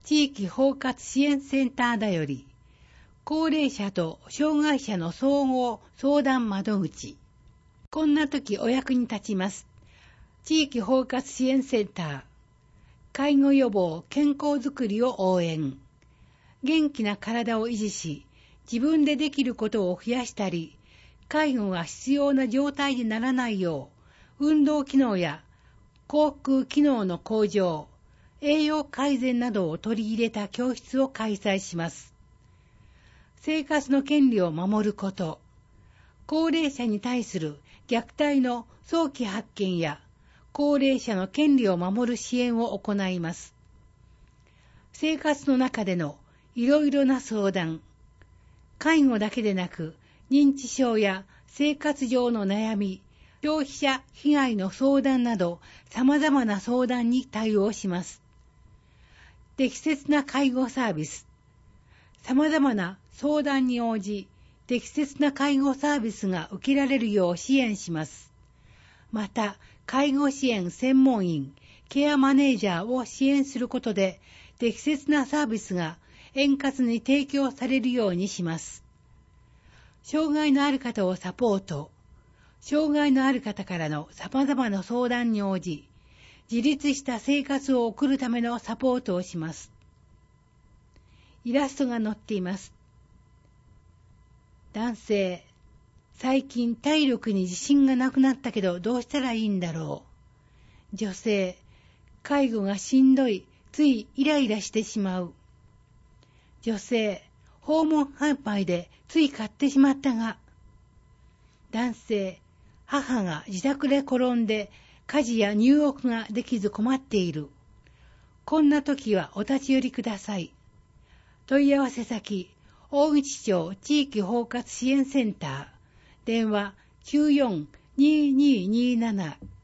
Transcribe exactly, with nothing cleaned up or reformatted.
地域包括支援センターだより、高齢者と障害者の総合相談窓口。こんな時お役に立ちます。地域包括支援センター。介護予防、健康づくりを応援。元気な体を維持し、自分でできることを増やしたり、介護が必要な状態にならないよう、運動機能や口腔機能の向上、栄養改善などを取り入れた教室を開催します。生活の権利を守ること、高齢者に対する虐待の早期発見や高齢者の権利を守る支援を行います。生活の中でのいろいろな相談、介護だけでなく認知症や生活上の悩み、消費者被害の相談など様々な相談に対応します。適切な介護サービス、様々な相談に応じ、適切な介護サービスが受けられるよう支援します。また、介護支援専門員、ケアマネージャーを支援することで、適切なサービスが円滑に提供されるようにします。障害のある方をサポート、障害のある方からの様々な相談に応じ、自立した生活を送るためのサポートをします。イラストが載っています。男性、最近体力に自信がなくなったけどどうしたらいいんだろう。女性、介護がしんどい、ついイライラしてしまう。女性、訪問販売でつい買ってしまったが。男性、母が自宅で転んで家事や入浴ができず困っている。こんな時はお立ち寄りください。問い合わせ先、大口町地域包括支援センター、電話 きゅうよんにーにーにーなな